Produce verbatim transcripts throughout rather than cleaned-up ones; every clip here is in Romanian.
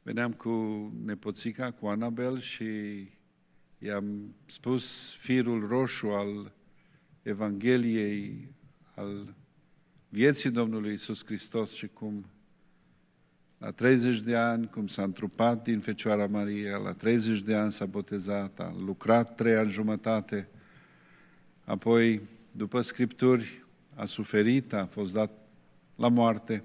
Veneam cu nepoțica, cu Anabel, și i-am spus firul roșu al Evangheliei, al vieții Domnului Iisus Hristos și cum la treizeci de ani, cum s-a întrupat din Fecioara Maria, la treizeci de ani s-a botezat, a lucrat trei ani jumătate, apoi, după Scripturi, a suferit, a fost dat la moarte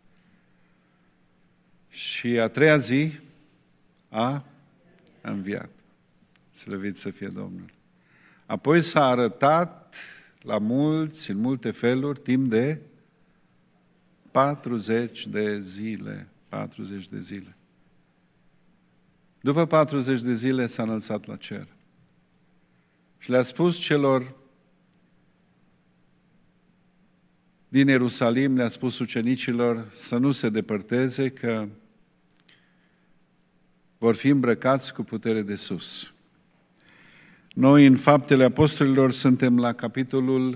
și a treia zi a înviat. Slăvit să fie Domnul. Apoi s-a arătat la mulți, în multe feluri, timp de patruzeci de zile. patruzeci de zile. După patruzeci de zile s-a înălțat la cer. Și le-a spus celor din Ierusalim, le-a spus ucenicilor să nu se depărteze, că vor fi îmbrăcați cu putere de sus. Noi, în Faptele Apostolilor, suntem la capitolul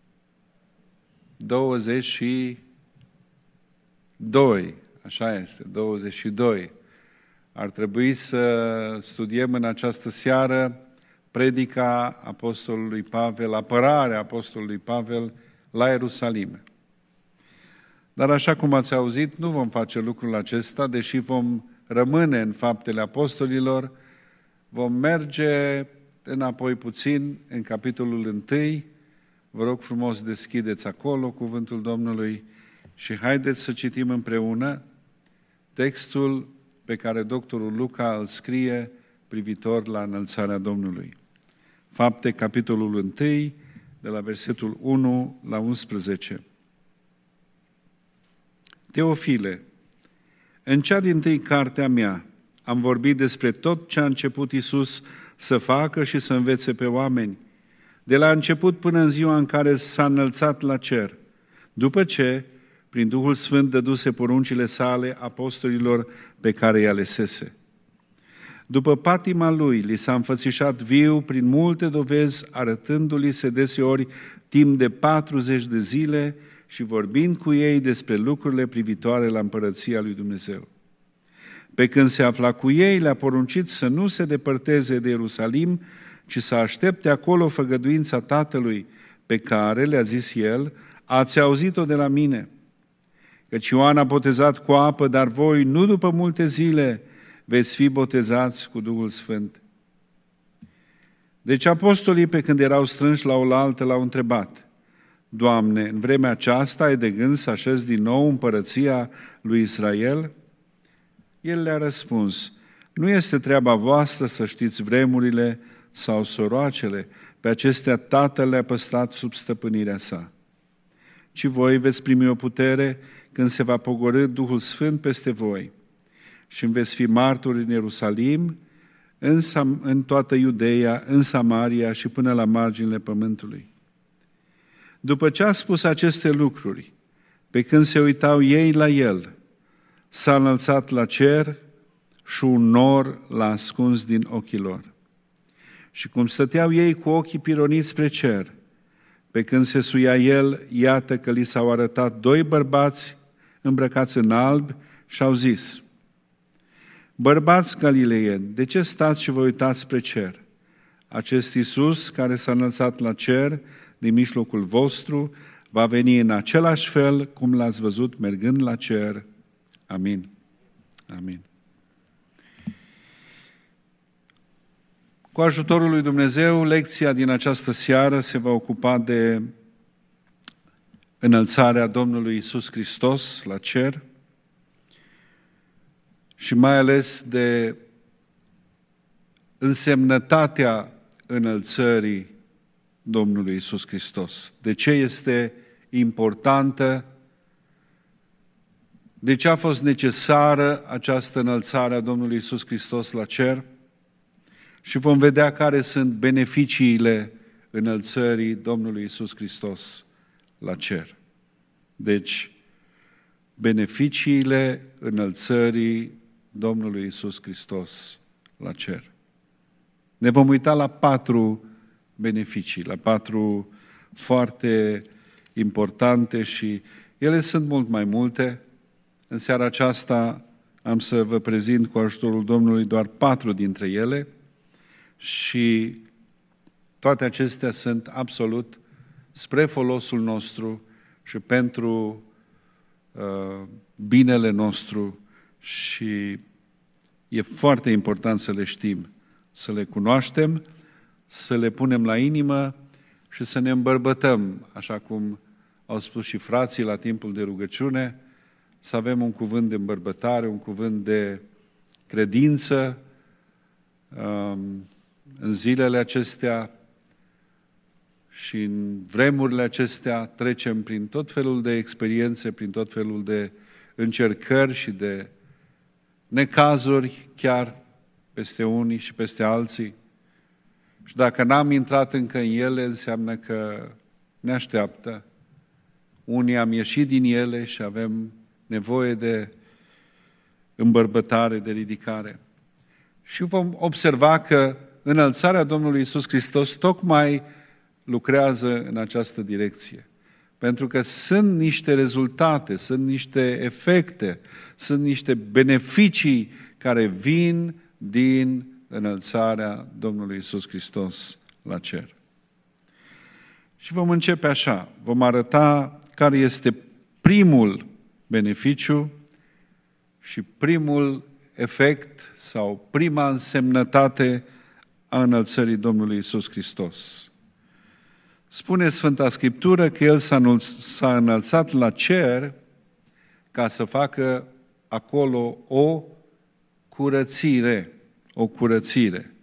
douăzeci și doi. Așa este, douăzeci și doi. Ar trebui să studiem în această seară predica Apostolului Pavel, apărarea Apostolului Pavel la Ierusalim. Dar așa cum ați auzit, nu vom face lucrul acesta, deși vom rămâne în Faptele Apostolilor, vom merge înapoi puțin în capitolul unu. Vă rog frumos, deschideți acolo cuvântul Domnului și haideți să citim împreună textul pe care doctorul Luca îl scrie privitor la înălțarea Domnului. Fapte, capitolul unu, de la versetul unu la unsprezece. Teofile, în cea dintâi carte a mea am vorbit despre tot ce a început Iisus să facă și să învețe pe oameni, de la început până în ziua în care s-a înălțat la cer, după ce, prin Duhul Sfânt, dăduse poruncile sale apostolilor pe care i-a alesese. După patima lui, li s-a înfățișat viu prin multe dovezi, arătându-li se deseori timp de patruzeci de zile și vorbind cu ei despre lucrurile privitoare la împărăția lui Dumnezeu. Pe când se afla cu ei, le-a poruncit să nu se depărteze de Ierusalim, ci să aștepte acolo făgăduința Tatălui, pe care, le-a zis el, ați auzit-o de la mine. Căci Ioan a botezat cu apă, dar voi, nu după multe zile, veți fi botezați cu Duhul Sfânt. Deci apostolii, pe când erau strânși la oaltă, l-au întrebat: Doamne, în vremea aceasta ai de gând să așezi din nou împărăția lui Israel? El le-a răspuns: nu este treaba voastră să știți vremurile sau soroacele, pe acestea Tatăl le-a păstrat sub stăpânirea sa. Ci voi veți primi o putere când se va pogorî Duhul Sfânt peste voi și îmi veți fi martori în Ierusalim, în, Sam- în toată Iudeea, în Samaria și până la marginile pământului. După ce a spus aceste lucruri, pe când se uitau ei la el, s-a înălțat la cer și un nor l-a ascuns din ochii lor. Și cum stăteau ei cu ochii pironiți spre cer, pe când se suia el, iată că li s-au arătat doi bărbați îmbrăcați în alb și au zis: Bărbați galileieni, de ce stați și vă uitați spre cer? Acest Iisus, care s-a înălțat la cer din mijlocul vostru, va veni în același fel cum l-ați văzut mergând la cer. Amin. Amin. Cu ajutorul lui Dumnezeu, lecția din această seară se va ocupa de înălțarea Domnului Iisus Hristos la cer și mai ales de însemnătatea înălțării Domnului Iisus Hristos. De ce este importantă? De ce a fost necesară această înălțare a Domnului Iisus Hristos la cer? Și vom vedea care sunt beneficiile înălțării Domnului Iisus Hristos la cer. Deci, beneficiile înălțării Domnului Iisus Hristos la cer. Ne vom uita la patru beneficii, la patru foarte importante și ele sunt mult mai multe. În seara aceasta Am să vă prezint cu ajutorul Domnului doar patru dintre ele și toate acestea sunt absolut spre folosul nostru și pentru uh, binele nostru și e foarte important să le știm, să le cunoaștem, să le punem la inimă și să ne îmbărbătăm, așa cum au spus și frații la timpul de rugăciune, să avem un cuvânt de îmbărbătare, un cuvânt de credință um, în zilele acestea și în vremurile acestea trecem prin tot felul de experiențe, prin tot felul de încercări și de necazuri chiar peste unii și peste alții. Și dacă n-am intrat încă în ele, înseamnă că ne așteaptă. Unii am ieșit din ele și avem nevoie de îmbărbătare, de ridicare. Și vom observa că înălțarea Domnului Iisus Hristos tocmai lucrează în această direcție. Pentru că sunt niște rezultate, sunt niște efecte, sunt niște beneficii care vin din înălțarea Domnului Iisus Hristos la cer. Și vom începe așa, vom arăta care este primul beneficiu și primul efect sau prima însemnătate a înălțării Domnului Iisus Hristos. Spune Sfânta Scriptură că El s-a înălțat la cer ca să facă acolo o curățire, o curățire.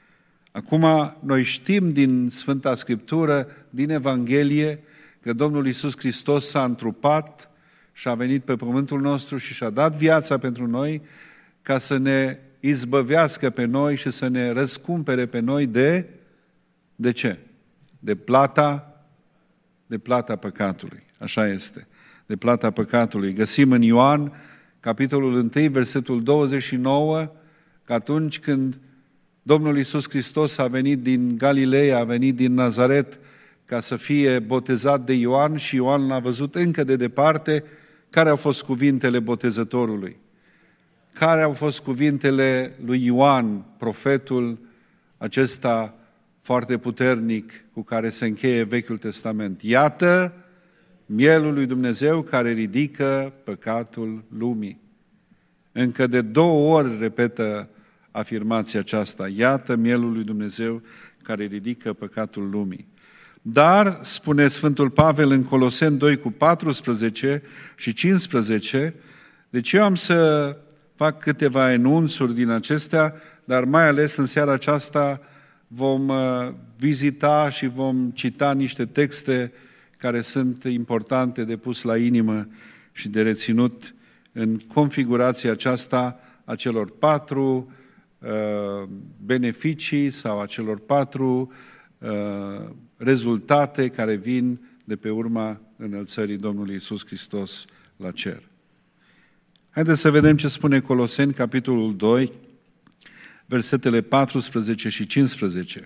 Acum, noi știm din Sfânta Scriptură, din Evanghelie, că Domnul Iisus Hristos s-a întrupat și a venit pe pământul nostru și și-a dat viața pentru noi ca să ne izbăvească pe noi și să ne răscumpere pe noi de, de ce? De plata, de plata păcatului. Așa este, de plata păcatului. Găsim în Ioan, capitolul unu, versetul douăzeci și nouă, că atunci când Domnul Iisus Hristos a venit din Galileea, a venit din Nazaret ca să fie botezat de Ioan și Ioan l-a văzut încă de departe, care au fost cuvintele botezătorului? Care au fost cuvintele lui Ioan, profetul acesta foarte puternic cu care se încheie Vechiul Testament? Iată mielul lui Dumnezeu care ridică păcatul lumii. Încă de două ori repetă afirmația aceasta. Iată mielul lui Dumnezeu care ridică păcatul lumii. Dar, spune Sfântul Pavel în Coloseni doi cu paisprezece și cincisprezece, deci eu am să fac câteva enunțuri din acestea, dar mai ales în seara aceasta vom vizita și vom cita niște texte care sunt importante de pus la inimă și de reținut în configurația aceasta a celor patru uh, beneficii sau a celor patru uh, rezultate care vin de pe urma înălțării Domnului Iisus Hristos la cer. Haideți să vedem ce spune Coloseni, capitolul doi, versetele paisprezece și cincisprezece.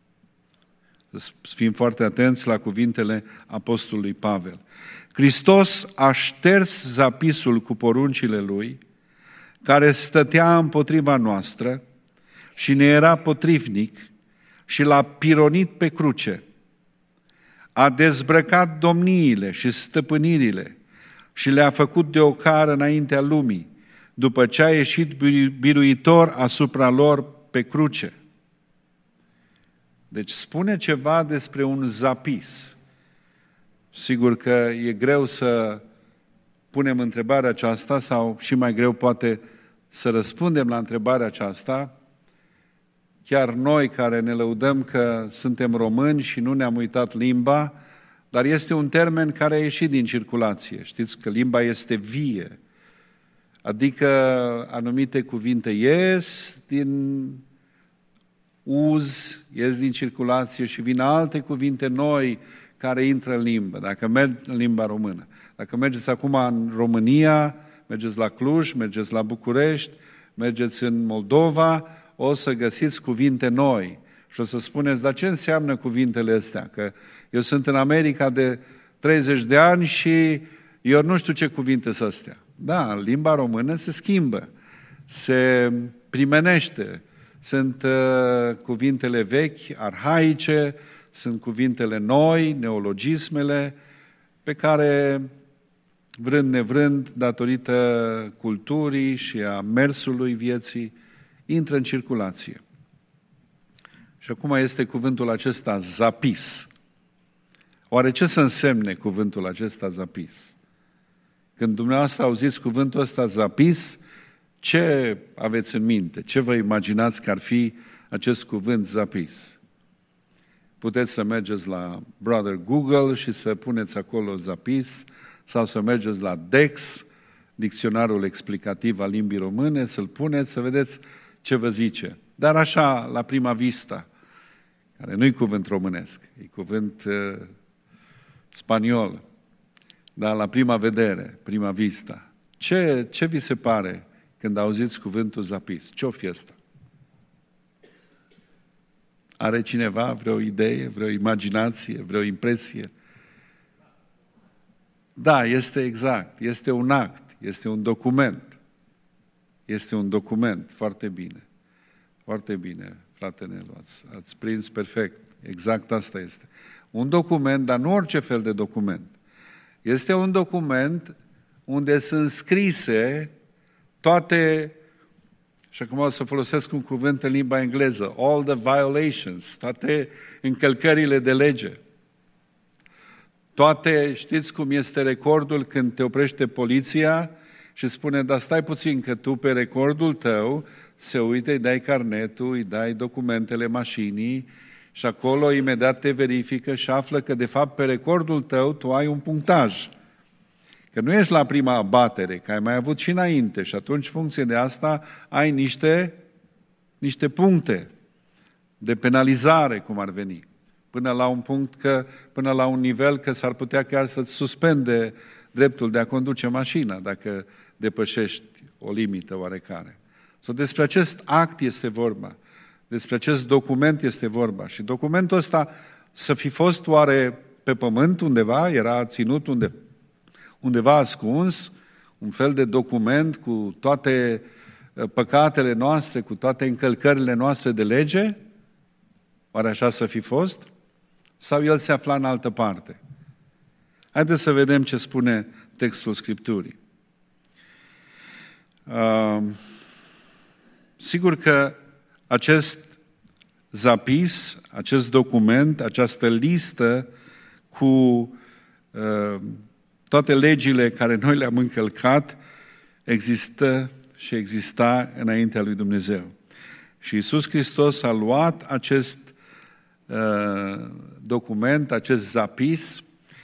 Să fim foarte atenți la cuvintele apostolului Pavel. Hristos a șters zapisul cu poruncile Lui, care stătea împotriva noastră și ne era potrivnic și l-a pironit pe cruce. A dezbrăcat domniile și stăpânirile și le-a făcut de ocară înaintea lumii, după ce a ieșit biruitor asupra lor pe cruce. Deci spune ceva despre un zapis. Sigur că e greu să punem întrebarea aceasta sau și mai greu poate să răspundem la întrebarea aceasta. Chiar noi care ne lăudăm că suntem români și nu ne-am uitat limba, dar este un termen care a ieșit din circulație. Știți că limba este vie. Adică anumite cuvinte ies din uz, ies din circulație și vin alte cuvinte noi care intră în limbă, dacă merg în limba română. Dacă mergeți acum în România, mergeți la Cluj, mergeți la București, mergeți în Moldova, o să găsiți cuvinte noi. Și o să spuneți, dar ce înseamnă cuvintele astea? Că eu sunt în America de treizeci de ani și eu nu știu ce cuvinte sunt astea. Da, în limba română se schimbă. se primenește. Sunt uh, cuvintele vechi, arhaice, sunt cuvintele noi, neologismele, pe care, vrând nevrând, datorită culturii și a mersului vieții, intră în circulație. Și acum este cuvântul acesta, zapis. Oare ce să însemne cuvântul acesta, zapis? Când dumneavoastră auziți cuvântul ăsta, zapis, ce aveți în minte? Ce vă imaginați că ar fi acest cuvânt, zapis? Puteți să mergeți la Brother Google și să puneți acolo zapis, sau să mergeți la Dex, dicționarul explicativ al limbii române, să-l puneți, să vedeți ce vă zice. Dar așa, la prima vista, care nu-i cuvânt românesc, e cuvânt uh, spaniol, dar la prima vedere, prima vista, ce, ce vi se pare când auziți cuvântul zapis? Ce-o fi ăsta? Are cineva vreo idee, vreo imaginație, vreo impresie? Da, este exact. Este un act, este un document. Este un document. Foarte bine. Foarte bine, frate Nelu, ați, ați prins perfect. Exact asta este. Un document, dar nu orice fel de document. Este un document unde sunt scrise toate, și acum o să folosesc un cuvânt în limba engleză, all the violations, toate încălcările de lege. Toate, știți cum este recordul când te oprește poliția și spune, dar stai puțin că tu pe recordul tău se uită, îi dai carnetul, îi dai documentele mașinii și acolo imediat te verifică și află că de fapt pe recordul tău tu ai un punctaj. Că nu ești la prima abatere, că ai mai avut și înainte și atunci, funcție de asta, ai niște, niște puncte de penalizare, cum ar veni. Până la un punct, că, până la un nivel că s-ar putea chiar să-ți suspende dreptul de a conduce mașina, dacă depășești o limită oarecare. Sau despre acest act este vorba, despre acest document este vorba. Și documentul ăsta să fi fost oare pe pământ undeva, era ținut unde, undeva ascuns, un fel de document cu toate păcatele noastre, cu toate încălcările noastre de lege? Oare așa să fi fost? Sau el se afla în altă parte? Haideți să vedem ce spune textul Scripturii. Uh, sigur că acest zapis, acest document, această listă cu uh, toate legile care noi le-am încălcat, există și exista înaintea lui Dumnezeu. Și Iisus Hristos a luat acest uh, document, acest zapis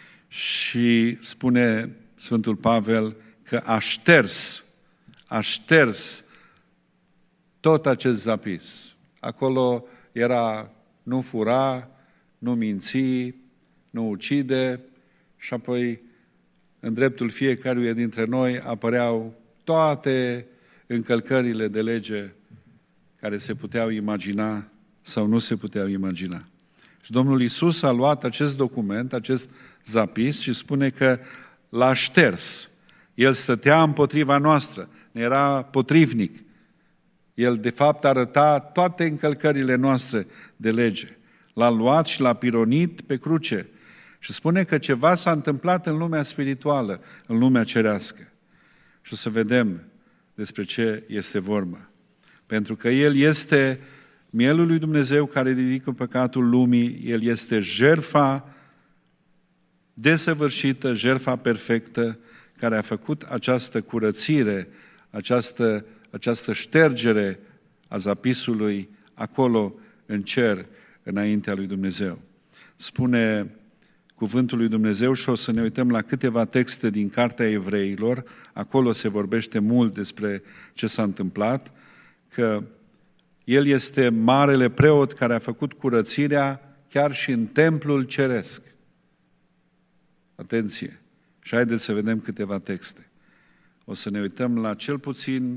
și spune Sfântul Pavel că a șters, a șters tot acest zapis. Acolo era nu fura, nu minți, nu ucide și apoi în dreptul fiecăruia dintre noi apăreau toate încălcările de lege care se puteau imagina sau nu se puteau imagina. Și Domnul Iisus a luat acest document, acest zapis și spune că l-a șters. El stătea împotriva noastră, ne era potrivnic. El de fapt arăta toate încălcările noastre de lege. L-a luat și l-a pironit pe cruce. Și spune că ceva s-a întâmplat în lumea spirituală, în lumea cerească. Și o să vedem despre ce este vorba. Pentru că El este mielul lui Dumnezeu care ridică păcatul lumii, El este jertfa desăvârșită, jertfa perfectă, care a făcut această curățire, această, această ștergere a zapisului acolo în cer, înaintea lui Dumnezeu. Spune cuvântul lui Dumnezeu și o să ne uităm la câteva texte din Cartea Evreilor, acolo se vorbește mult despre ce s-a întâmplat, că El este marele preot care a făcut curățirea chiar și în templul ceresc. Atenție! Și haideți să vedem câteva texte. O să ne uităm la cel puțin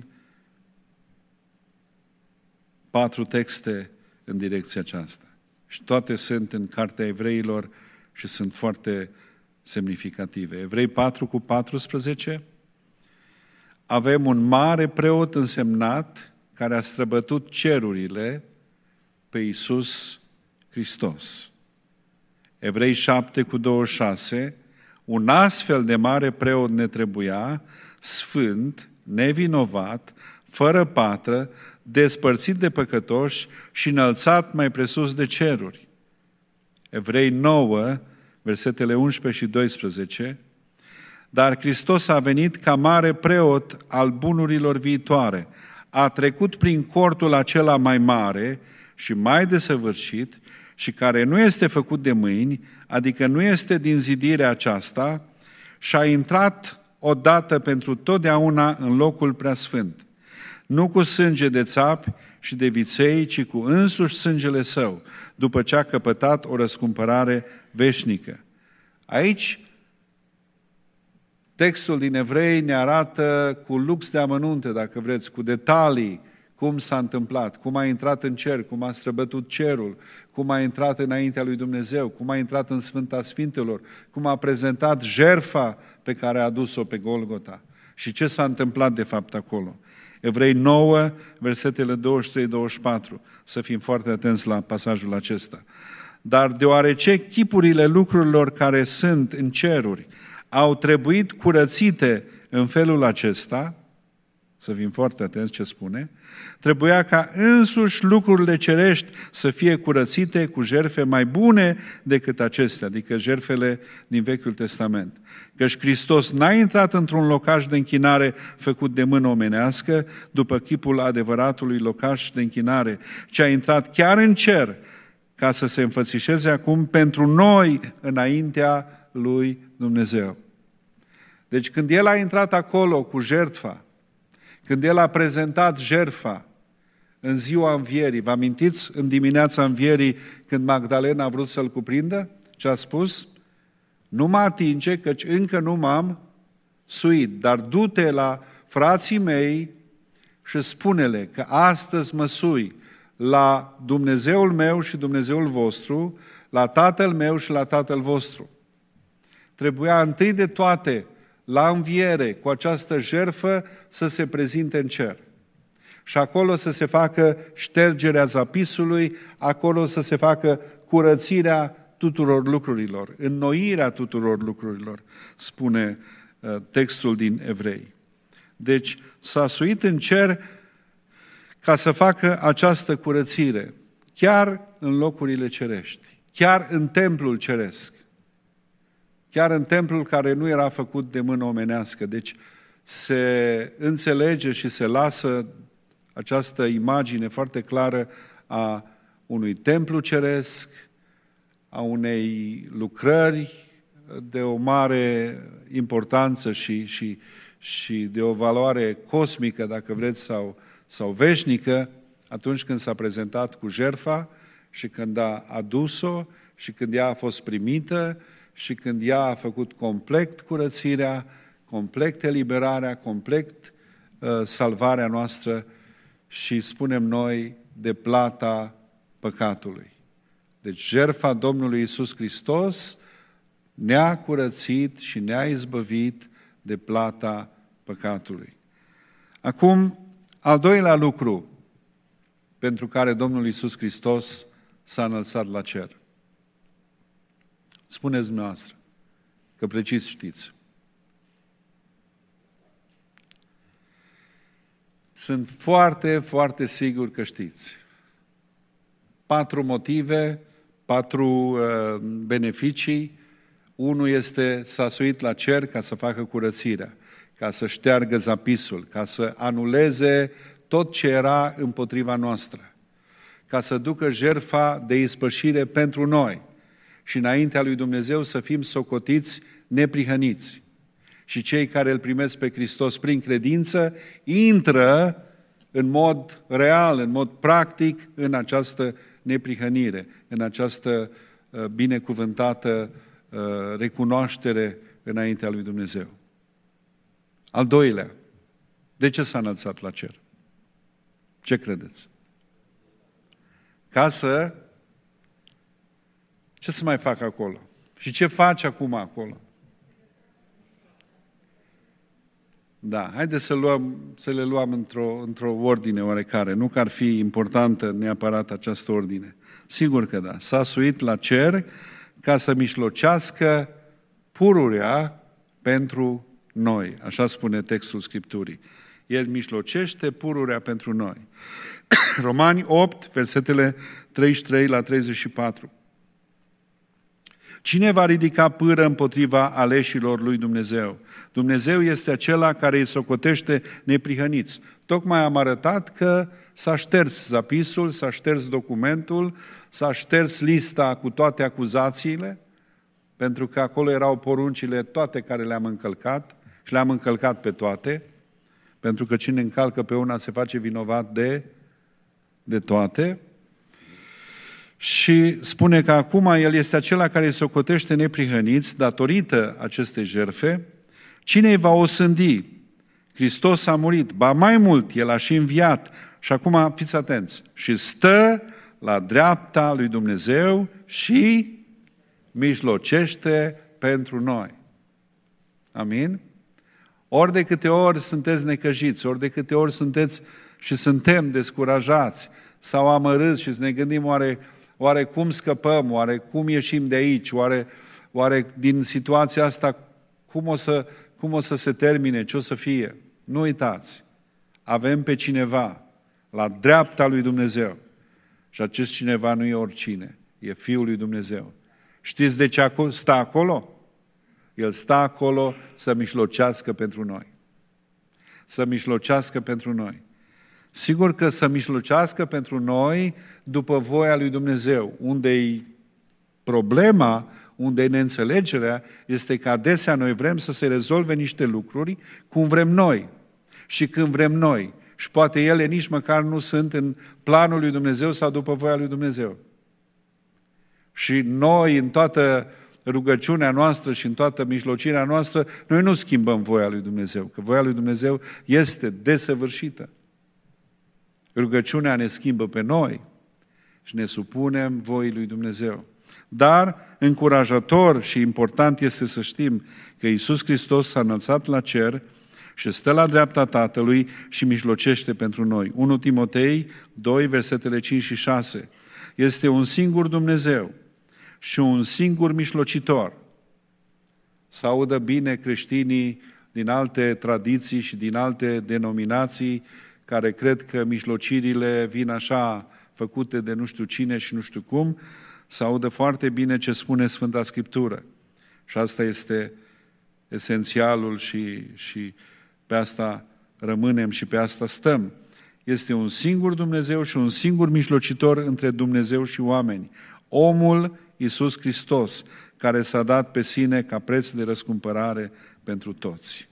patru texte în direcția aceasta. Și toate sunt în Cartea Evreilor și sunt foarte semnificative. Evrei patru cu paisprezece. avem un mare preot însemnat care a străbătut cerurile, pe Iisus Hristos. Evrei șapte cu douăzeci și șase, un astfel de mare preot ne trebuia, sfânt, nevinovat, fără patră, despărțit de păcătoși și înălțat mai presus de ceruri. Evrei nouă, versetele unsprezece și doisprezece, dar Hristos a venit ca mare preot al bunurilor viitoare, a trecut prin cortul acela mai mare și mai desăvârșit și care nu este făcut de mâini, adică nu este din zidirea aceasta, și a intrat odată pentru totdeauna în locul preasfânt, nu cu sânge de țapi și de viței, ci cu însuși sângele său, după ce a căpătat o răscumpărare veșnică. Aici, textul din Evrei ne arată cu lux de amănunte, dacă vreți, cu detalii, cum s-a întâmplat, cum a intrat în cer, cum a străbătut cerul, cum a intrat înaintea lui Dumnezeu, cum a intrat în Sfânta Sfintelor, cum a prezentat jertfa pe care a adus-o pe Golgota și ce s-a întâmplat de fapt acolo. Evrei nouă, versetele douăzeci și trei douăzeci și patru. Să fim foarte atenți la pasajul acesta. Dar deoarece chipurile lucrurilor care sunt în ceruri au trebuit curățite în felul acesta, să fim foarte atenți ce spune, trebuia ca însuși lucrurile cerești să fie curățite cu jertfe mai bune decât acestea, adică jertfele din Vechiul Testament. Căci Hristos n-a intrat într-un locaș de închinare făcut de mână omenească, după chipul adevăratului locaș de închinare, ci a intrat chiar în cer, ca să se înfățișeze acum pentru noi înaintea lui Dumnezeu. Deci când El a intrat acolo cu jertfa, când El a prezentat jertfa în ziua învierii, vă amintiți în dimineața învierii când Magdalena a vrut să-L cuprindă? Ce a spus? Nu mă atinge, căci încă nu m-am suit, dar du-te la frații mei și spune-le că astăzi mă sui la Dumnezeul meu și Dumnezeul vostru, la Tatăl meu și la Tatăl vostru. Trebuia întâi de toate, la înviere, cu această jertfă, să se prezinte în cer. Și acolo să se facă ștergerea zapisului, acolo să se facă curățirea tuturor lucrurilor, înnoirea tuturor lucrurilor, spune uh, textul din Evrei. Deci s-a suit în cer ca să facă această curățire, chiar în locurile cerești, chiar în templul ceresc, chiar în templul care nu era făcut de mână omenească. Deci se înțelege și se lasă această imagine foarte clară a unui templu ceresc, a unei lucrări de o mare importanță și, și, și de o valoare cosmică, dacă vreți, sau, sau veșnică, atunci când s-a prezentat cu jertfa și când a adus-o și când ea a fost primită și când ea a făcut complet curățirea, complet eliberarea, complet uh, salvarea noastră și spunem noi de plata păcatului. Deci jertfa Domnului Iisus Hristos ne-a curățit și ne-a izbăvit de plata păcatului. Acum, al doilea lucru pentru care Domnul Iisus Hristos s-a înălțat la cer. Spuneți dumneavoastră, că precis știți. Sunt foarte, foarte sigur că știți. Patru motive, patru uh, beneficii. Unul este s-a suit la cer ca să facă curățirea, ca să șteargă zapisul, ca să anuleze tot ce era împotriva noastră, ca să ducă jertfa de ispășire pentru noi și înaintea lui Dumnezeu să fim socotiți neprihăniți. Și cei care îl primesc pe Hristos prin credință intră în mod real, în mod practic, în această neprihănire, în această uh, binecuvântată uh, recunoaștere înaintea lui Dumnezeu. Al doilea, de ce s-a înălțat la cer? Ce credeți? Ca să... Ce să mai fac acolo? Și ce faci acum acolo? Da, haideți să, luăm, să le luăm într-o, într-o ordine oarecare. Nu că ar fi importantă neapărat această ordine. Sigur că da. S-a suit la cer ca să mișlocească pururea pentru noi. Așa spune textul Scripturii. El mișlocește pururea pentru noi. Romani opt, versetele treizeci și trei la treizeci și patru. Cine va ridica pâră împotriva aleșilor lui Dumnezeu? Dumnezeu este acela care îi socotește neprihăniți. Tocmai am arătat că s-a șters zapisul, s-a șters documentul, s-a șters lista cu toate acuzațiile, pentru că acolo erau poruncile toate care le-am încălcat și le-am încălcat pe toate, pentru că cine încalcă pe una se face vinovat de, de toate. Și spune că acum El este acela care îi socotește neprihăniți datorită acestei jertfe. Cine îi va osândi? Hristos a murit, ba mai mult, El a și înviat. Și acum fiți atenți. Și stă la dreapta lui Dumnezeu și mijlocește pentru noi. Amin? Ori de câte ori sunteți necăjiți, ori de câte ori sunteți și suntem descurajați sau amărâți și ne gândim oare, oare cum scăpăm, oare cum ieșim de aici, oare, oare din situația asta cum o, să, cum o să se termine, ce o să fie. Nu uitați, avem pe cineva la dreapta lui Dumnezeu și acest cineva nu e oricine, e Fiul lui Dumnezeu. Știți de ce stă acolo? El stă acolo să mișlocească pentru noi. Să mișlocească pentru noi. Sigur că să mișlocească pentru noi după voia lui Dumnezeu. Unde-i problema, unde-i neînțelegerea, este că adesea noi vrem să se rezolve niște lucruri cum vrem noi și când vrem noi. Și poate ele nici măcar nu sunt în planul lui Dumnezeu sau după voia lui Dumnezeu. Și noi, în toată rugăciunea noastră și în toată mijlocirea noastră, noi nu schimbăm voia lui Dumnezeu, că voia lui Dumnezeu este desăvârșită. Rugăciunea ne schimbă pe noi și ne supunem voii lui Dumnezeu. Dar, încurajator și important este să știm că Iisus Hristos s-a înălțat la cer și stă la dreapta Tatălui și mijlocește pentru noi. unu Timotei doi, versetele cinci și șase. Este un singur Dumnezeu și un singur mijlocitor. Să audă bine creștinii din alte tradiții și din alte denominații care cred că mijlocirile vin așa făcute de nu știu cine și nu știu cum, să audă foarte bine ce spune Sfânta Scriptură. Și asta este esențialul și, și pe asta rămânem și pe asta stăm. Este un singur Dumnezeu și un singur mijlocitor între Dumnezeu și oameni. Omul Iisus Hristos, care s-a dat pe sine ca preț de răscumpărare pentru toți.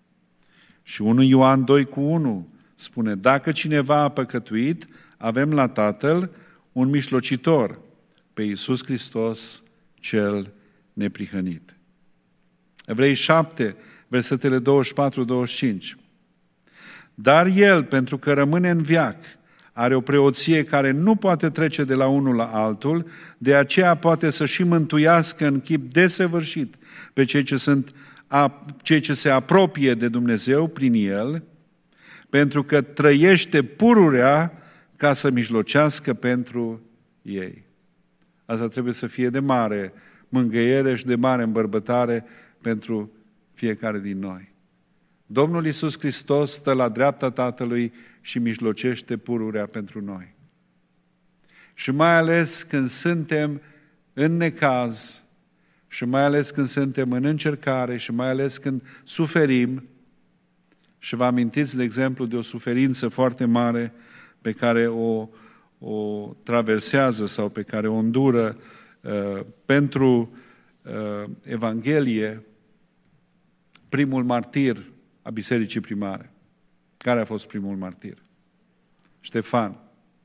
Și unu Ioan doi cu unu spune, dacă cineva a păcătuit, avem la Tatăl un mijlocitor, pe Iisus Hristos cel neprihănit. Evrei șapte, versetele douăzeci și patru douăzeci și cinci. Dar El, pentru că rămâne în veac, are o preoție care nu poate trece de la unul la altul, de aceea poate să și mântuiască în chip desăvârșit pe cei ce, sunt, a, cei ce se apropie de Dumnezeu prin El, pentru că trăiește pururea ca să mijlocească pentru ei. Asta trebuie să fie de mare mângâiere și de mare îmbărbătare pentru fiecare din noi. Domnul Iisus Hristos stă la dreapta Tatălui și mijlocește pururea pentru noi. Și mai ales când suntem în necaz, și mai ales când suntem în încercare, și mai ales când suferim, și vă amintiți, de exemplu, de o suferință foarte mare pe care o, o traversează sau pe care o îndură uh, pentru uh, Evanghelie, primul martir a Bisericii Primare. Care a fost primul martir? Ștefan.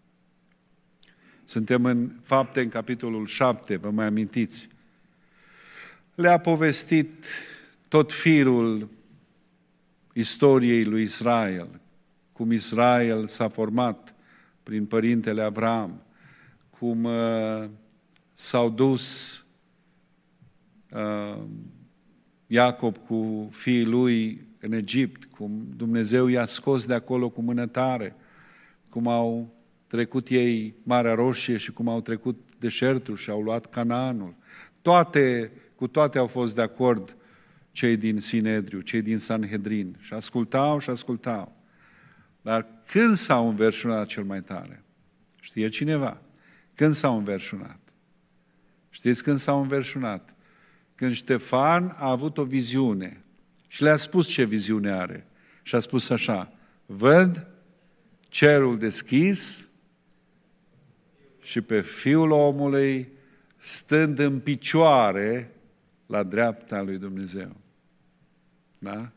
Suntem în Fapte, în capitolul șapte, vă mai amintiți? Le-a povestit tot firul istoriei lui Israel, cum Israel s-a format prin părintele Avram, cum uh, s-au dus uh, Iacob cu fiii lui în Egipt, cum Dumnezeu i-a scos de acolo cu mână tare, cum au trecut ei Marea Roșie și cum au trecut deșertul și au luat Canaanul. Toate, cu toate au fost de acord cei din Sinedriu, cei din Sanhedrin și ascultau și ascultau. Dar când s-au înverșunat cel mai tare? Știe cineva? Când s-au înverșunat? Știți când s-au înverșunat? Când Ștefan a avut o viziune și le-a spus ce viziune are. Și a spus așa: văd cerul deschis și pe Fiul omului stând în picioare la dreapta lui Dumnezeu. Da?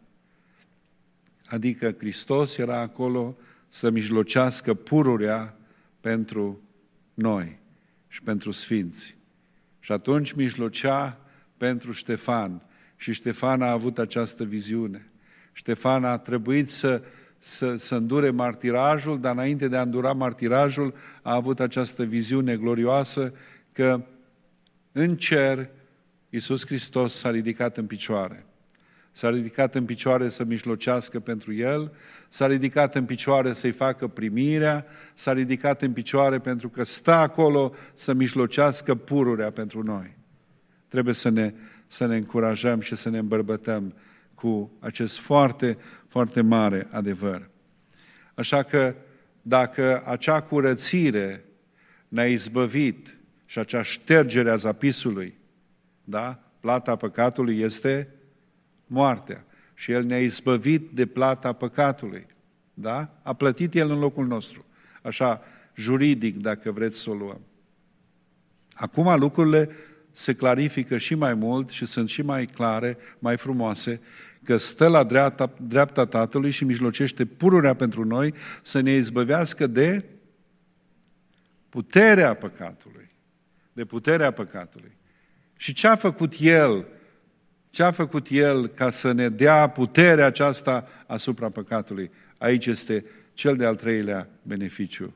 Adică Hristos era acolo să mijlocească pururea pentru noi și pentru sfinți. Și atunci mijlocea pentru Ștefan. Și Ștefan a avut această viziune. Ștefan a trebuit să, să, să îndure martirajul, dar înainte de a îndura martirajul a avut această viziune glorioasă că în cer Iisus Hristos s-a ridicat în picioare. S-a ridicat în picioare să mijlocească pentru el, s-a ridicat în picioare să-i facă primirea, s-a ridicat în picioare pentru că stă acolo să mijlocească pururea pentru noi. Trebuie să ne, să ne încurajăm și să ne îmbărbătăm cu acest foarte, foarte mare adevăr. Așa că dacă acea curățire ne-a izbăvit și acea ștergere a zapisului, da? Plata păcatului este moartea. Și El ne-a izbăvit de plata păcatului. Da? A plătit El în locul nostru. Așa, juridic, dacă vreți să o luăm. Acum lucrurile se clarifică și mai mult și sunt și mai clare, mai frumoase, că stă la dreapta, dreapta Tatălui și mijlocește pururea pentru noi să ne izbăvească de puterea păcatului. De puterea păcatului. Și ce a făcut El? Ce a făcut El ca să ne dea puterea aceasta asupra păcatului? Aici este cel de-al treilea beneficiu.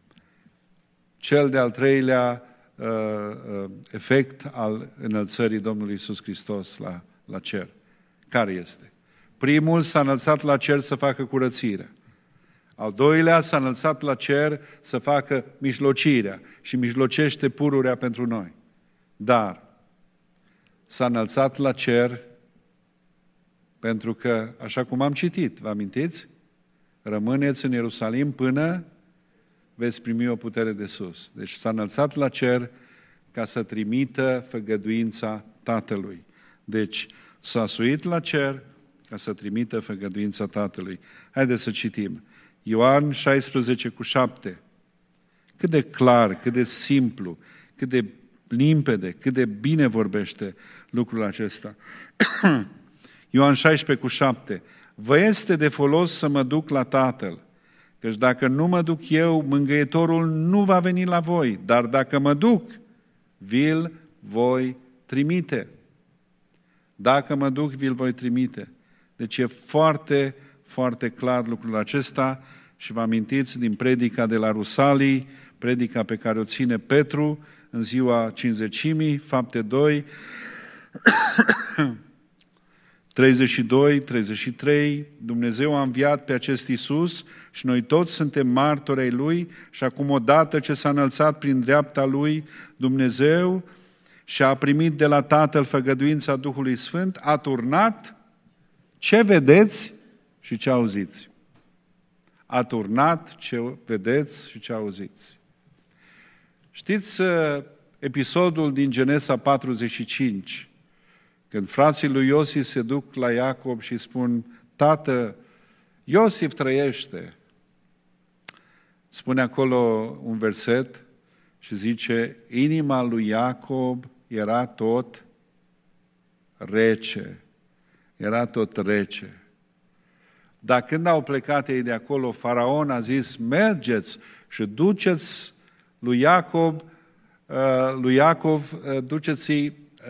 Cel de-al treilea uh, uh, efect al înălțării Domnului Iisus Hristos la, la cer. Care este? Primul s-a înălțat la cer să facă curățirea. Al doilea s-a înălțat la cer să facă mijlocirea și mijlocește pururea pentru noi. Dar s-a înălțat la cer pentru că, așa cum am citit, vă amintiți? Rămâneți în Ierusalim până veți primi o putere de sus. Deci s-a înălțat la cer ca să trimită făgăduința Tatălui. Deci s-a suit la cer ca să trimită făgăduința Tatălui. Haideți să citim. Ioan șaisprezece cu șapte. Cât de clar, cât de simplu, cât de limpede, cât de bine vorbește lucrul acesta. Ioan șaisprezece cu șapte. Vă este de folos să mă duc la Tatăl, căci dacă nu mă duc eu, mângâietorul nu va veni la voi, dar dacă mă duc, vi-l voi trimite. Dacă mă duc, vi-l voi trimite. Deci e foarte, foarte clar lucrul acesta și vă amintiți din predica de la Rusalii, predica pe care o ține Petru în ziua Cincizecimii, Fapte doi, treizeci și doi, treizeci și trei, Dumnezeu a înviat pe acest Iisus și noi toți suntem martori ai Lui și acum odată ce s-a înălțat prin dreapta Lui Dumnezeu și a primit de la Tatăl făgăduința Duhului Sfânt, a turnat ce vedeți și ce auziți. A turnat ce vedeți și ce auziți. Știți episodul din Genesa patruzeci și cinci, când frații lui Iosif se duc la Iacob și spun, tată, Iosif trăiește. Spune acolo un verset și zice, inima lui Iacob era tot rece. Era tot rece. Dar când au plecat ei de acolo, Faraon a zis, mergeți și duceți lui Iacob, lui Iacov, duceți-i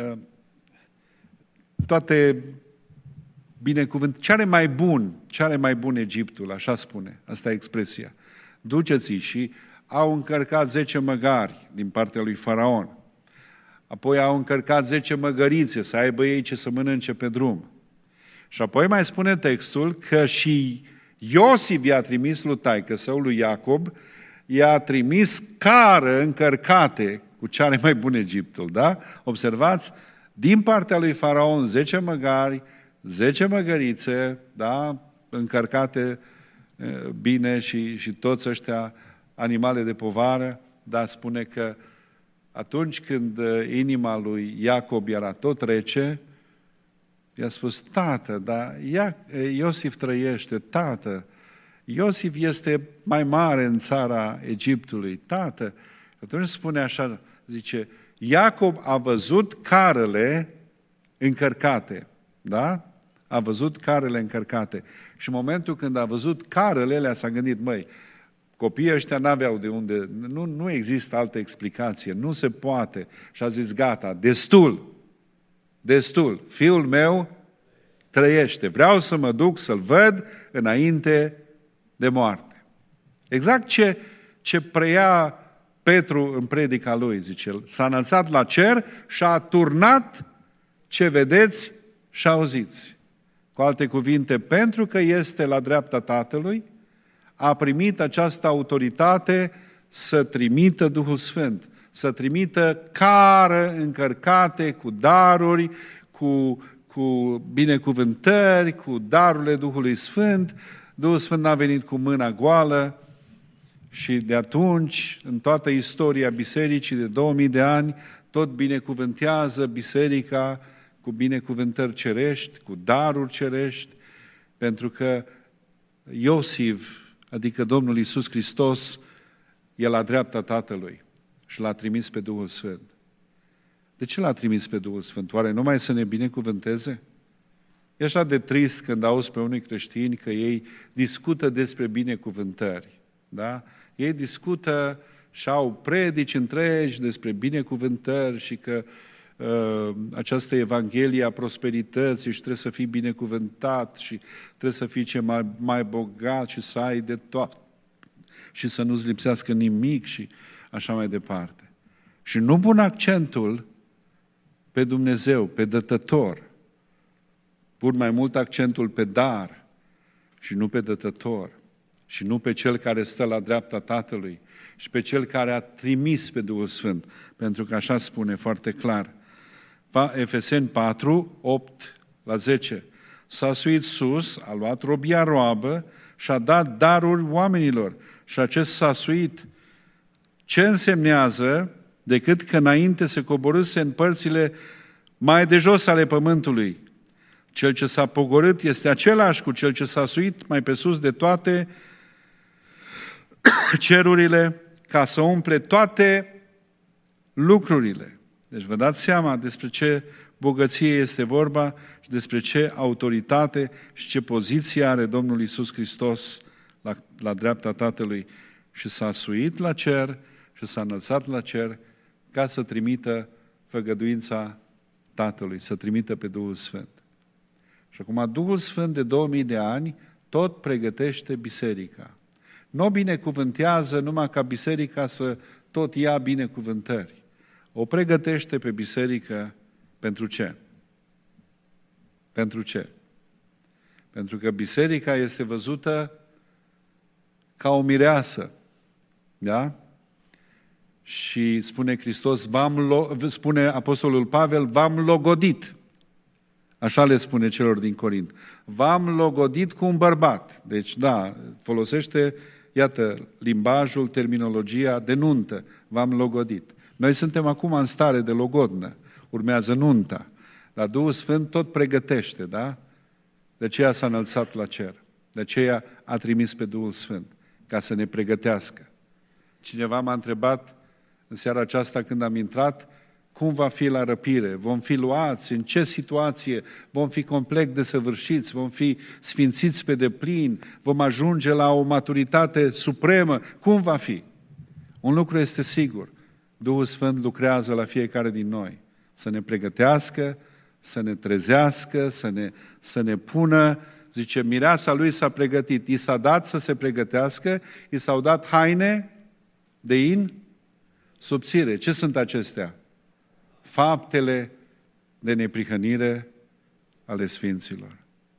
toate binecuvânt. Ce are mai bun? Ce are mai bun Egiptul? Așa spune. Asta e expresia. Duceți-i și au încărcat zece măgari din partea lui Faraon. Apoi au încărcat zece măgărițe să aibă ei ce să mănânce pe drum. Și apoi mai spune textul că și Iosif i-a trimis lui taică-său, lui Iacob, i-a trimis cară încărcate cu ce are mai bun Egiptul, da? Observați, din partea lui Faraon, zece măgari, zece măgărițe, da? Încărcate bine și, și toți ăștia animale de povară, dar spune că atunci când inima lui Iacob era tot rece, i-a spus, tată, dar Iosif trăiește, tată, Iosif este mai mare în țara Egiptului, tată. Atunci spune așa, zice, Iacob a văzut carele încărcate, da? A văzut carele încărcate. Și în momentul când a văzut carele alea, s-a gândit, măi, copiii ăștia n-aveau de unde, nu, nu există altă explicație, nu se poate. Și a zis, gata, destul, destul, fiul meu trăiește, vreau să mă duc să-l văd înainte de moarte. Exact ce, ce preia Petru în predica lui, zice, s-a înălțat la cer și a turnat ce vedeți și auziți. Cu alte cuvinte, pentru că este la dreapta Tatălui, a primit această autoritate să trimită Duhul Sfânt, să trimită cară încărcate cu daruri, cu, cu binecuvântări, cu darurile Duhului Sfânt. Duhul Sfânt n-a venit cu mâna goală și de atunci, în toată istoria bisericii de două mii de ani, tot binecuvântează biserica cu binecuvântări cerești, cu daruri cerești, pentru că Iosif, adică Domnul Iisus Hristos, e la dreapta Tatălui și l-a trimis pe Duhul Sfânt. De ce l-a trimis pe Duhul Sfânt? Oare numai să ne binecuvânteze? E așa de trist când auzi pe unii creștini că ei discută despre binecuvântări. Da? Ei discută și au predici întregi despre binecuvântări și că uh, această Evanghelie a prosperității și trebuie să fii binecuvântat și trebuie să fii ce mai, mai bogat și să ai de tot și să nu-ți lipsească nimic și așa mai departe. Și nu pun accentul pe Dumnezeu, pe dătător. Pun mai mult accentul pe dar și nu pe dătător și nu pe cel care stă la dreapta Tatălui și pe cel care a trimis pe Duhul Sfânt. Pentru că așa spune foarte clar. Efeseni patru, opt la zece. S-a suit sus, a luat robia roabă și a dat daruri oamenilor. Și acest s-a suit ce însemnează decât că înainte se coborâse în părțile mai de jos ale pământului. Cel ce s-a pogorât este același cu cel ce s-a suit mai pe sus de toate cerurile, ca să umple toate lucrurile. Deci vă dați seama despre ce bogăție este vorba și despre ce autoritate și ce poziție are Domnul Iisus Hristos la, la dreapta Tatălui. Și s-a suit la cer și s-a înălțat la cer ca să trimită făgăduința Tatălui, să trimită pe Duhul Sfânt. Și acum Duhul Sfânt de două mii de ani tot pregătește biserica. Nu o binecuvântează numai ca biserica să tot ia binecuvântări. O pregătește pe biserică pentru ce? Pentru ce? Pentru că biserica este văzută ca o mireasă. Da? Și spune Hristos, v-am lo- spune Apostolul Pavel, v-am logodit. Așa le spune celor din Corint. V-am logodit cu un bărbat. Deci, da, folosește, iată, limbajul, terminologia de nuntă. V-am logodit. Noi suntem acum în stare de logodnă. Urmează nunta. Dar Duhul Sfânt tot pregătește, da? De aceea s-a înălțat la cer. De aceea a trimis pe Duhul Sfânt, ca să ne pregătească. Cineva m-a întrebat în seara aceasta când am intrat, cum va fi la răpire? Vom fi luați? În ce situație? Vom fi complet desăvârșiți? Vom fi sfințiți pe deplin? Vom ajunge la o maturitate supremă? Cum va fi? Un lucru este sigur. Duhul Sfânt lucrează la fiecare din noi. Să ne pregătească, să ne trezească, să ne, să ne pună. Zice, mireasa lui s-a pregătit. I s-a dat să se pregătească, i s-au dat haine de in subțire. Ce sunt acestea? Faptele de neprihănire ale Sfinților.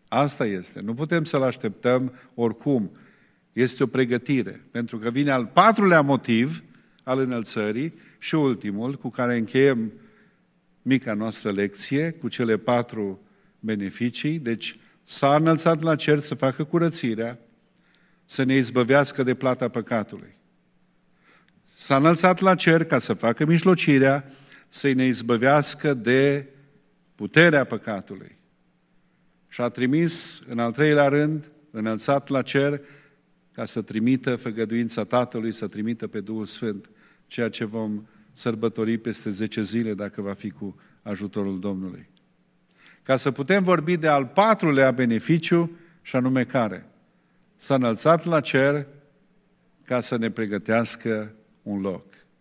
Asta este. Nu putem să-L așteptăm oricum. Este o pregătire. Pentru că vine al patrulea motiv al înălțării și ultimul, cu care încheiem mica noastră lecție, cu cele patru beneficii. Deci s-a înălțat la cer să facă curățirea, să ne izbăvească de plata păcatului. S-a înălțat la cer ca să facă mijlocirea, să-i ne izbăvească de puterea păcatului. Și a trimis, în al treilea rând, înălțat la cer, ca să trimită făgăduința Tatălui, să trimită pe Duhul Sfânt, ceea ce vom sărbători peste zece zile, dacă va fi cu ajutorul Domnului. Ca să putem vorbi de al patrulea beneficiu, și anume care? S-a înălțat la cer ca să ne pregătească un loc.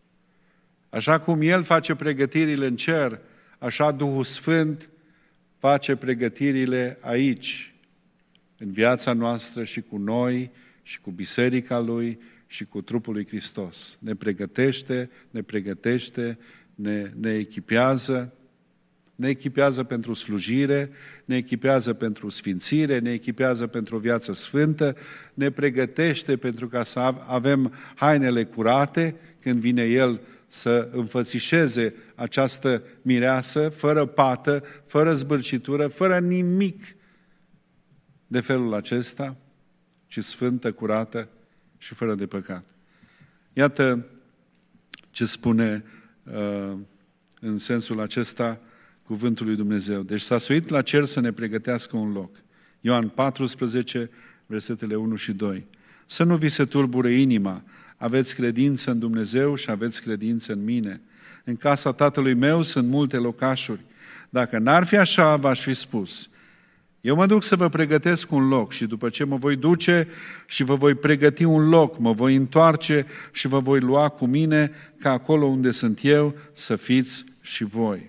Așa cum El face pregătirile în cer, așa Duhul Sfânt face pregătirile aici, în viața noastră și cu noi, și cu biserica Lui, și cu trupul lui Hristos. Ne pregătește, ne pregătește, ne, ne echipează, ne echipează pentru slujire, ne echipează pentru sfințire, ne echipează pentru o viață sfântă, ne pregătește pentru ca să avem hainele curate când vine El să înfățișeze această mireasă, fără pată, fără zbârcitură, fără nimic de felul acesta, ci sfântă, curată și fără de păcat. Iată ce spune uh, în sensul acesta cuvântul lui Dumnezeu. Deci s-a suit la cer să ne pregătească un loc. Ioan paisprezece, versetele unu și doi. Să nu vi se tulbure inima, aveți credință în Dumnezeu și aveți credință în mine. În casa Tatălui meu sunt multe locașuri. Dacă n-ar fi așa, v-aș fi spus. Eu mă duc să vă pregătesc un loc și după ce mă voi duce și vă voi pregăti un loc, mă voi întoarce și vă voi lua cu mine ca acolo unde sunt eu să fiți și voi.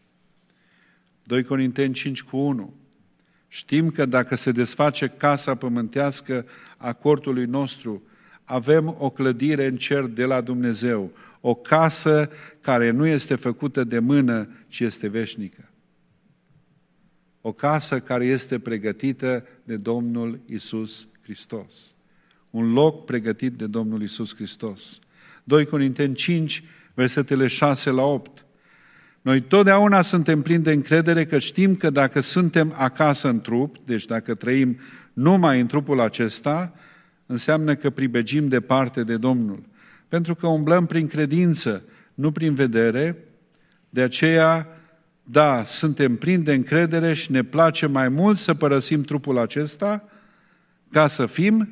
doi Corinteni cinci cu unu. Știm că dacă se desface casa pământească a cortului nostru, avem o clădire în cer de la Dumnezeu, o casă care nu este făcută de mână, ci este veșnică. O casă care este pregătită de Domnul Iisus Hristos. Un loc pregătit de Domnul Iisus Hristos. doi Corinteni cinci, versetele șase la opt. Noi totdeauna suntem plini de încredere că știm că dacă suntem acasă în trup, deci dacă trăim numai în trupul acesta, înseamnă că pribegim departe de Domnul. Pentru că umblăm prin credință, nu prin vedere, de aceea, da, suntem plini de încredere și ne place mai mult să părăsim trupul acesta ca să fim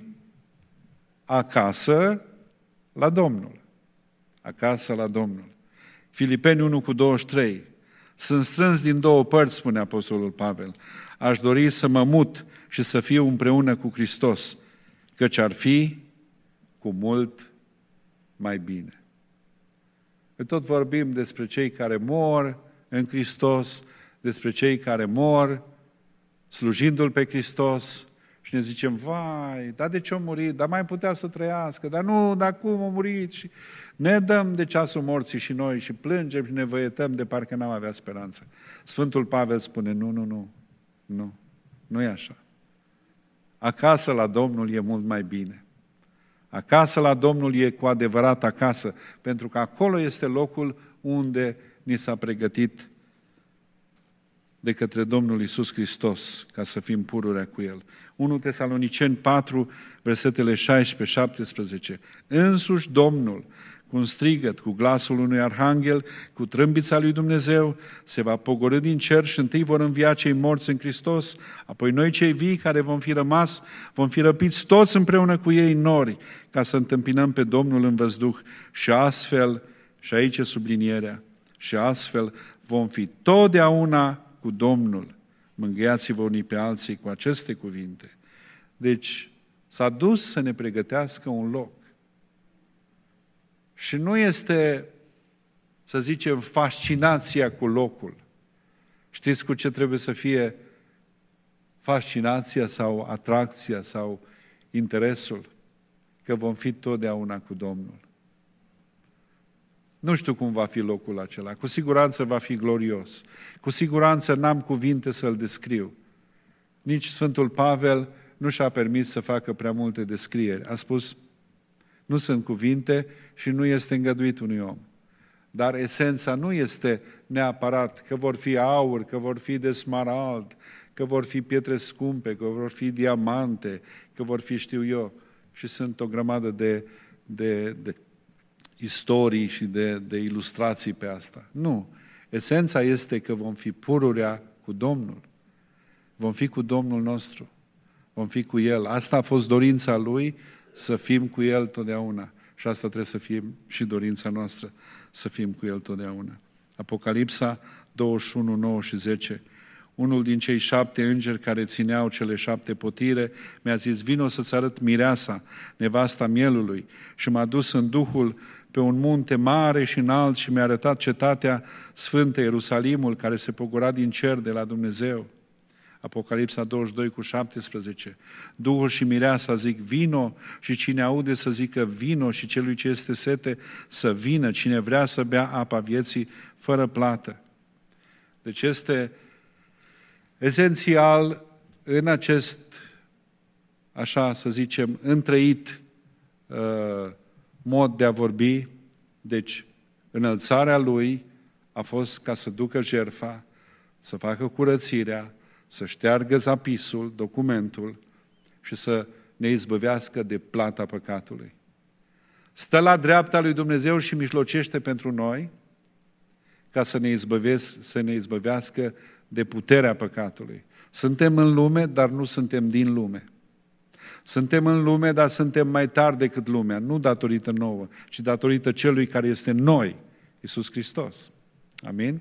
acasă la Domnul. Acasă la Domnul. Filipeni unu cu douăzeci și trei. Sunt strâns din două părți, spune Apostolul Pavel. Aș dori să mă mut și să fiu împreună cu Hristos, căci ar fi cu mult mai bine. Tot vorbim despre cei care mor în Hristos, despre cei care mor slujindu-L pe Hristos și ne zicem, vai, dar de ce a murit? Dar mai putea să trăiască, dar nu, dar cum a murit? Și ne dăm de ceasul morții și noi și plângem și ne văietăm de parcă n-am avea speranță. Sfântul Pavel spune, nu, nu, nu, nu, nu e așa. Acasă la Domnul e mult mai bine. Acasă la Domnul e cu adevărat acasă, pentru că acolo este locul unde ni s-a pregătit de către Domnul Iisus Hristos, ca să fim pururea cu El. unu Tesaloniceni patru, versetele șaisprezece șaptesprezece. Însuși Domnul, cu un strigăt, cu glasul unui arhanghel, cu trâmbița lui Dumnezeu, se va pogorî din cer și întâi vor învia cei morți în Hristos, apoi noi cei vii care vom fi rămas, vom fi răpiți toți împreună cu ei în nori, ca să întâmpinăm pe Domnul în văzduh și astfel, și aici e sublinierea, și astfel vom fi totdeauna cu Domnul. Mângâiați-vă unii pe alții cu aceste cuvinte. Deci, s-a dus să ne pregătească un loc. Și nu este, să zicem, fascinația cu locul. Știți cu ce trebuie să fie fascinația sau atracția sau interesul? Că vom fi totdeauna cu Domnul. Nu știu cum va fi locul acela. Cu siguranță va fi glorios. Cu siguranță n-am cuvinte să-l descriu. Nici Sfântul Pavel nu și-a permis să facă prea multe descrieri. A spus, nu sunt cuvinte și nu este îngăduit unui om. Dar esența nu este neapărat că vor fi aur, că vor fi de smarald, că vor fi pietre scumpe, că vor fi diamante, că vor fi știu eu. Și sunt o grămadă de, de, de istorii și de, de ilustrații pe asta. Nu. Esența este că vom fi pururea cu Domnul. Vom fi cu Domnul nostru. Vom fi cu El. Asta a fost dorința Lui, să fim cu El totdeauna. Și asta trebuie să fie și dorința noastră, să fim cu El totdeauna. Apocalipsa douăzeci și unu, nouă și zece. Unul din cei șapte îngeri care țineau cele șapte potire mi-a zis, vino să-ți arăt mireasa, nevasta mielului. Și m-a dus în Duhul pe un munte mare și înalt și mi-a arătat cetatea sfântă, Ierusalimul, care se pogora din cer de la Dumnezeu. Apocalipsa douăzeci și doi cu șaptesprezece. Duhul și mireasa zic, vino, și cine aude să zică vino, și celui ce este sete să vină, cine vrea să bea apa vieții fără plată. Deci este esențial în acest, așa să zicem, întrăit uh, mod de a vorbi, deci înălțarea Lui a fost ca să ducă jertfa, să facă curățirea, să șteargă zapisul, documentul și să ne izbăvească de plata păcatului. Stă la dreapta lui Dumnezeu și mijlocește pentru noi ca să ne, să ne izbăvească de puterea păcatului. Suntem în lume, dar nu suntem din lume. Suntem în lume, dar suntem mai tari decât lumea, nu datorită nouă, ci datorită celui care este în noi, Iisus Hristos. Amin?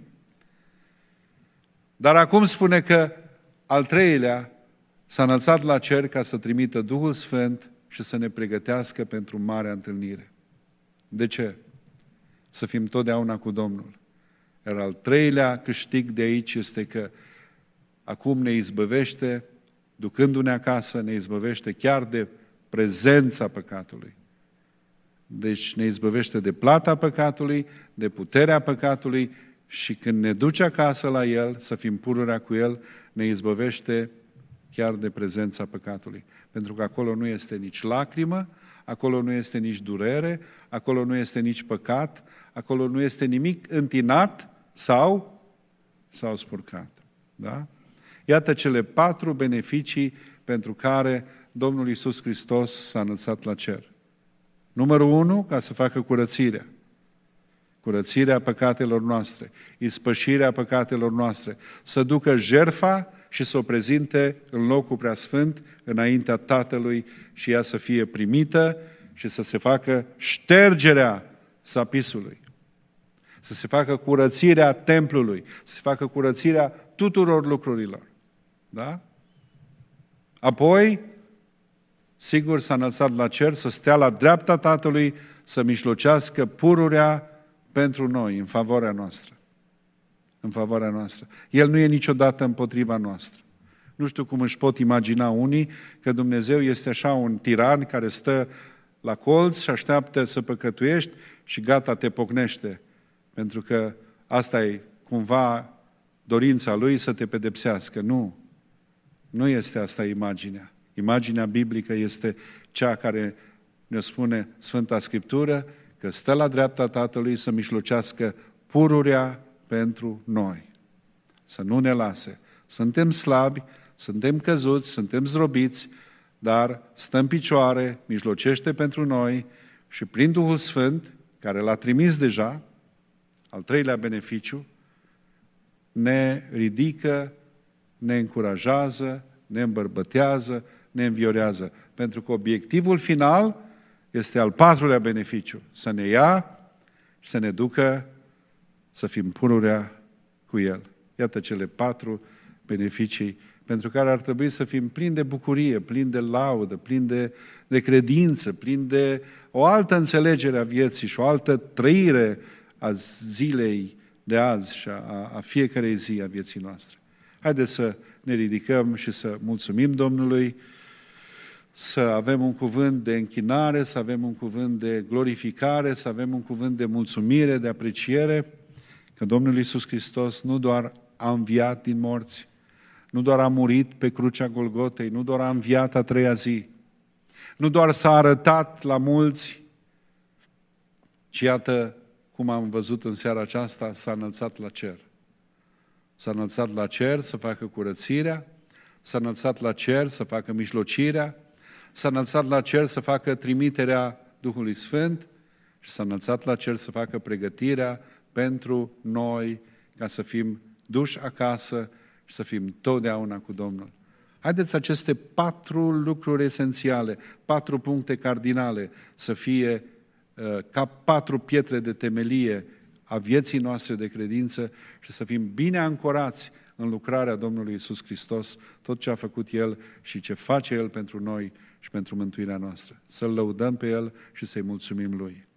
Dar acum spune că al treilea s-a înălțat la cer ca să trimită Duhul Sfânt și să ne pregătească pentru marea întâlnire. De ce? Să fim totdeauna cu Domnul. Iar al treilea câștig de aici este că acum ne izbăvește, ducându-ne acasă, ne izbăvește chiar de prezența păcatului. Deci ne izbăvește de plata păcatului, de puterea păcatului și când ne duce acasă la El, să fim pururea cu El, ne izbăvește chiar de prezența păcatului. Pentru că acolo nu este nici lacrimă, acolo nu este nici durere, acolo nu este nici păcat, acolo nu este nimic întinat sau, sau spurcat. Da? Iată cele patru beneficii pentru care Domnul Iisus Hristos s-a înălțat la cer. Numărul unu, ca să facă curățirea. Curățirea păcatelor noastre, ispășirea păcatelor noastre, să ducă jertfa și să o prezinte în locul preasfânt, înaintea Tatălui și ea să fie primită și să se facă ștergerea sapisului. Să se facă curățirea templului, să se facă curățirea tuturor lucrurilor. Da? Apoi, sigur, s-a înălțat la cer să stea la dreapta Tatălui, să mijlocească pururea pentru noi, în favoarea noastră. În favoarea noastră. El nu e niciodată împotriva noastră. Nu știu cum își pot imagina unii că Dumnezeu este așa un tiran care stă la colț și așteaptă să păcătuiești și gata, te pocnește. Pentru că asta e cumva dorința Lui să te pedepsească. Nu. Nu este asta imaginea. Imaginea biblică este cea care ne spune Sfânta Scriptură, că stă la dreapta Tatălui să mijlocească pururea pentru noi. Să nu ne lase. Suntem slabi, suntem căzuți, suntem zdrobiți, dar stă în picioare, mijlocește pentru noi și prin Duhul Sfânt, care l-a trimis deja, al treilea beneficiu, ne ridică, ne încurajează, ne îmbărbătează, ne înviorează. Pentru că obiectivul final este al patrulea beneficiu, să ne ia și să ne ducă să fim pururea cu El. Iată cele patru beneficii pentru care ar trebui să fim plini de bucurie, plini de laudă, plini de, de credință, plini de o altă înțelegere a vieții și o altă trăire a zilei de azi și a, a fiecarei zi a vieții noastre. Haideți să ne ridicăm și să mulțumim Domnului, să avem un cuvânt de închinare, să avem un cuvânt de glorificare, să avem un cuvânt de mulțumire, de apreciere, că Domnul Iisus Hristos nu doar a înviat din morți, nu doar a murit pe crucea Golgotei, nu doar a înviat a treia zi, nu doar s-a arătat la mulți, ci iată, cum am văzut în seara aceasta, s-a înălțat la cer. S-a înălțat la cer să facă curățirea, s-a înălțat la cer să facă mijlocirea, s-a înălțat la cer să facă trimiterea Duhului Sfânt și s-a înălțat la cer să facă pregătirea pentru noi ca să fim duși acasă și să fim totdeauna cu Domnul. Haideți aceste patru lucruri esențiale, patru puncte cardinale să fie uh, ca patru pietre de temelie a vieții noastre de credință și să fim bine ancorați în lucrarea Domnului Iisus Hristos, tot ce a făcut El și ce face El pentru noi și pentru mântuirea noastră. Să-L lăudăm pe El și să-i mulțumim Lui.